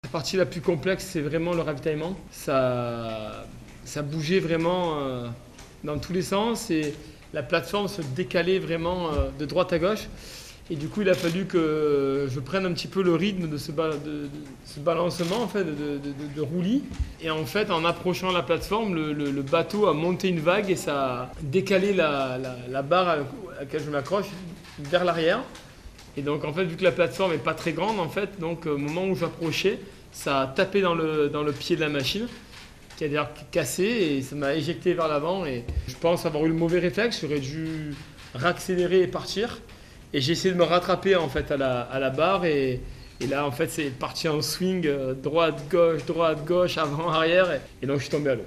La partie la plus complexe, c'est vraiment le ravitaillement. Ça bougeait vraiment dans tous les sens et la plateforme se décalait vraiment de droite à gauche. Et du coup, il a fallu que je prenne un petit peu le rythme de ce balancement, en fait, de roulis. Et en fait, en approchant la plateforme, le bateau a monté une vague et ça a décalé la barre à laquelle je m'accroche vers l'arrière. Et donc, en fait, vu que la plateforme n'est pas très grande, en fait, donc au moment où j'approchais, ça a tapé dans le pied de la machine, qui a d'ailleurs cassé et ça m'a éjecté vers l'avant. Et je pense avoir eu le mauvais réflexe, j'aurais dû réaccélérer et partir. Et j'ai essayé de me rattraper en fait à la barre et là en fait c'est parti en swing droite gauche avant arrière et donc je suis tombé à l'eau.